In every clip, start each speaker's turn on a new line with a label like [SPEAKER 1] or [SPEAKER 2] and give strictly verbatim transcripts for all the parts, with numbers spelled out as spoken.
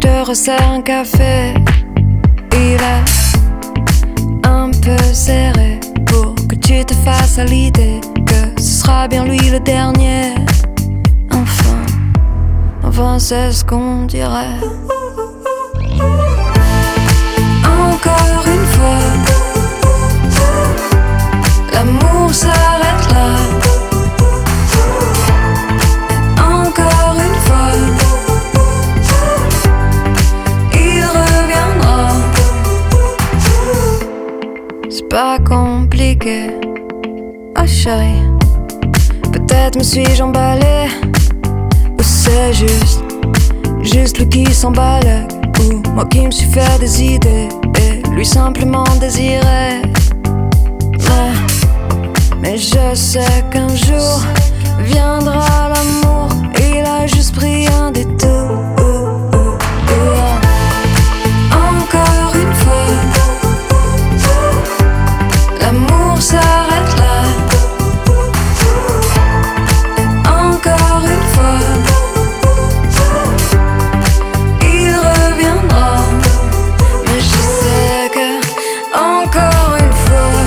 [SPEAKER 1] te resserre un café. Il est un peu serré pour que tu te fasses à l'idée que ce sera bien lui le dernier. Enfin, enfin c'est ce qu'on dirait. Encore une fois, l'amour s'arrête là. Encore une fois, il reviendra. C'est pas compliqué, oh chérie. Peut-être me suis-je emballé, ou c'est juste, juste lui qui s'emballe, ou moi qui me suis fait des idées et lui simplement désiré. Mais, mais je sais qu'un jour viendra l'amour. Il a juste pris un détour. Encore une fois, l'amour s'arrête là. Encore une fois, il reviendra. Mais je sais que encore une fois,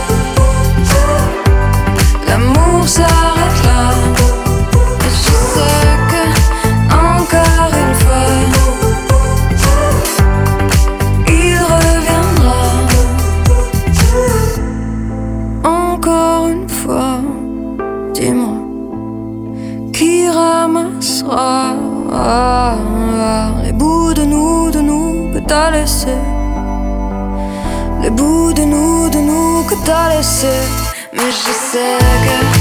[SPEAKER 1] l'amour s'arrête là. Et je sais que encore une fois, il reviendra. Encore une fois, dis-moi, qui ramassera les bouts de nous, de nous que t'as laissé, les bouts de nous, de nous que t'as laissé. Mais je sais que